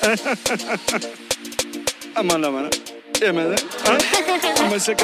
Aman aman. Yemedi. Ama şaka.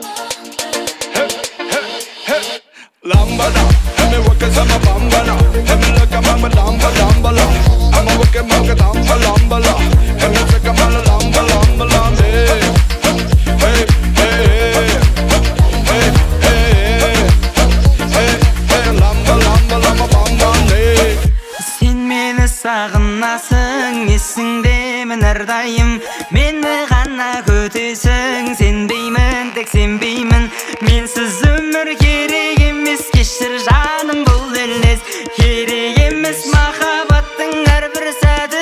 Lambada. Hemi waka sama bambala. Hemi laka mama lamba lambala. Ama waka maka lamba lambala. Hemi saka mala lamba lamba lamba. Hey hey hey hey hey lamba lamba lamba bamba hey. Sen meni sağınasın, esingdemin ardayım. Meni gana kötesің, senbeymin, tek senbeymin. Mensiz ömür gerek emes, keşir жаным бұл елес. Gerek emes mahabbаттың әрбір сәті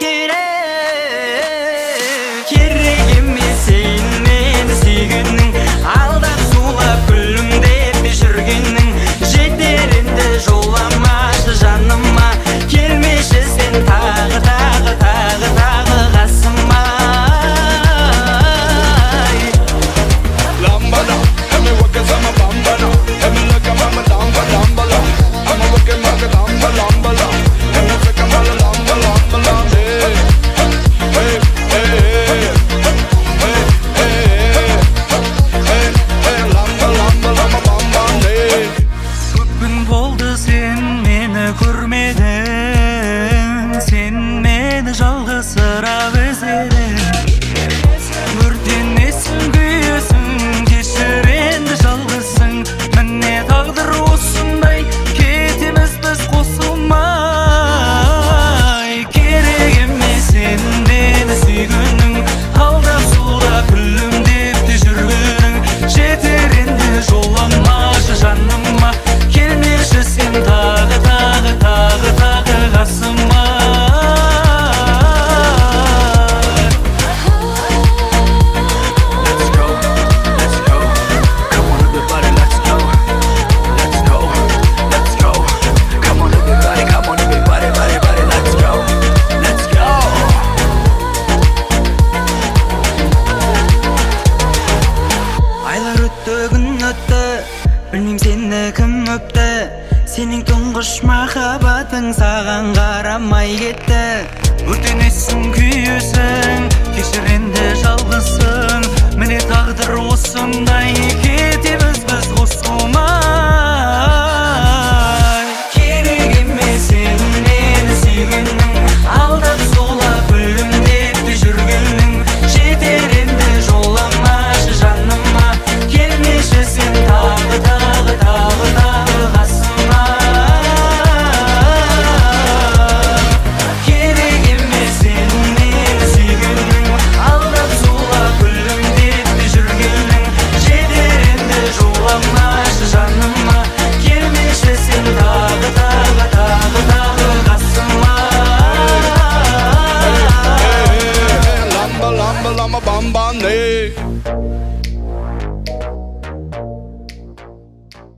ескерек. Керек емес сен мені сүйгенің, алдап сулап күлімдеп те жүргенің. Жетерінде жоламашы жаныма, келмеші сен тағы қасыма. Lambada, hemi waka sama bambala. Hemi laka mama lamba lambala. Ama waka maka lamba lambala. Hemi saka mala lamba lamba lamba. Hey hey hey hey hey lamba lamba lamba bamba hey. Көп күн болды сен мені көрмедің, сен мені жалғызсырап іздедің. Өртенесің, күйесің, кешір енді жалғызсың. Міне тағдыр осындай, кетеміз біз қосылмай. Керек емес сен мені сүйгенің, алдап сулап күлімдеп те жүргенің. Жетер енді жоламашы жаныма, келмеші сен тағы қасыма. Айлар өтті, күн өтті, білмейм сені кім өпті. Сенің тұңғыш махаббатың саған қарамай кетті. Өртенесің, күйесің, кешір енді жалғызсың. Міне тағдыр осындай, кетеміз біз қосылмай. Керек емес сен мені сүйгенің, алдап сулап күлімдеп те жүргенің. Жетер енді жоламашы жаныма, келмеші сен тағы қасыма. Керек емес сен мені сүйгенің, алдап сулап күлімдеп те жүргенің. Жетер енді жоламашы жаныма, келмеші сен тағы қасыма. Lamba lamba lamba bamba hey.